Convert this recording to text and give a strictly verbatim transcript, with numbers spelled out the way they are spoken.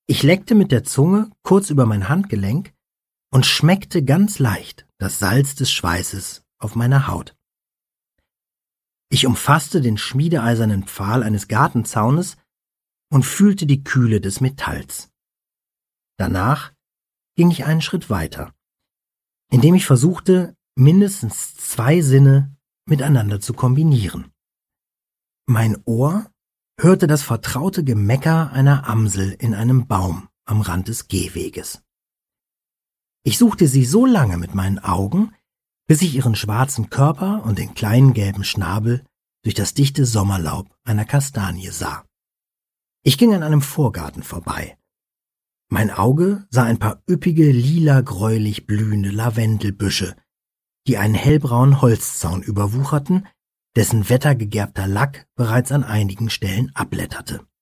Ich leckte mit der Zunge kurz über mein Handgelenk und schmeckte ganz leicht das Salz des Schweißes auf meiner Haut. Ich umfasste den schmiedeeisernen Pfahl eines Gartenzaunes und fühlte die Kühle des Metalls. Danach ging ich einen Schritt weiter, indem ich versuchte, mindestens zwei Sinne miteinander zu kombinieren. Mein Ohr hörte das vertraute Gemecker einer Amsel in einem Baum am Rand des Gehweges. Ich suchte sie so lange mit meinen Augen, bis ich ihren schwarzen Körper und den kleinen gelben Schnabel durch das dichte Sommerlaub einer Kastanie sah. Ich ging an einem Vorgarten vorbei. Mein Auge sah ein paar üppige, lila-gräulich blühende Lavendelbüsche, die einen hellbraunen Holzzaun überwucherten, dessen wettergegerbter Lack bereits an einigen Stellen abblätterte.